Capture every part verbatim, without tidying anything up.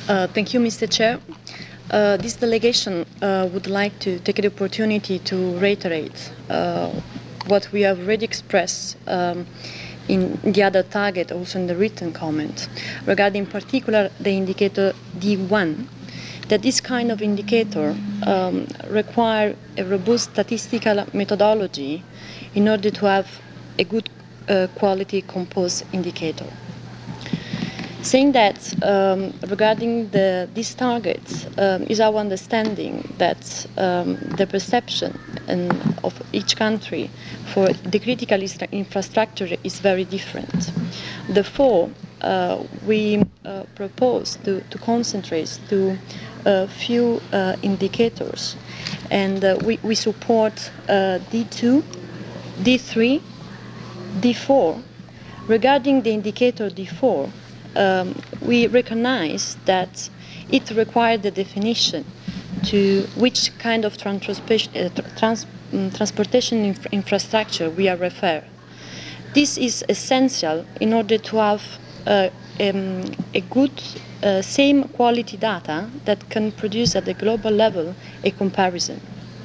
Uh, thank you, Mister Chair. Uh, this delegation uh, would like to take the opportunity to reiterate uh, what we have already expressed um, in the other target, also in the written comment, regarding in particular the indicator D one, that this kind of indicator um, require a robust statistical methodology in order to have a good uh, quality composed indicator. Saying that, um, regarding the, these targets, um, is our understanding that um, the perception in, of each country for the critical infrastructure is very different. Therefore, uh, we uh, propose to, to concentrate to a few uh, indicators, and uh, we, we support uh, D two, D three, D four. Regarding the indicator D four, um, we recognize that it requires the definition to which kind of transportation, uh, trans, um, transportation inf infrastructure we are referring. This is essential in order to have uh, um, a good, uh, same quality data that can produce at the global level a comparison.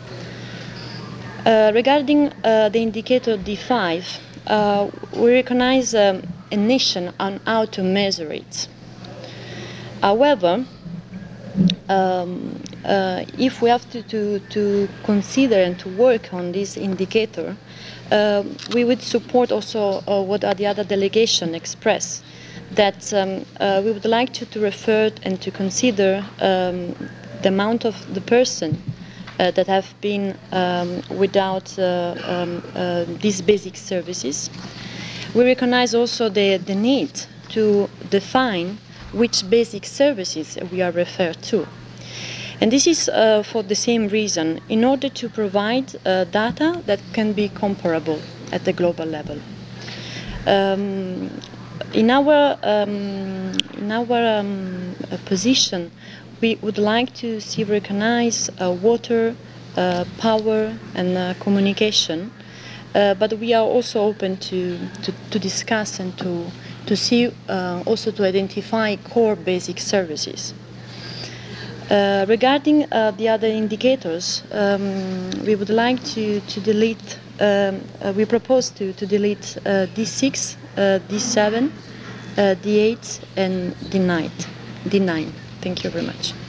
Uh, regarding uh, the indicator D five, uh, we recognize um, a nation on how to measure it. However, um, uh, if we have to, to, to consider and to work on this indicator, uh, we would support also uh, what the other delegation expressed, that um, uh, we would like to, to refer and to consider um, the amount of the person Uh, that have been um, without uh, um, uh, these basic services. We recognize also the, the need to define which basic services we are referred to. And this is uh, for the same reason, in order to provide uh, data that can be comparable at the global level. Um, in our, um, in our um, uh, position, we would like to see recognize uh, water, uh, power, and uh, communication, uh, but we are also open to, to, to discuss and to, to see, uh, also to identify core basic services. Uh, regarding uh, the other indicators, um, we would like to, to delete, um, uh, we propose to, to delete uh, D six, uh, D seven, uh, D eight, and D nine. D nine. Thank you very much.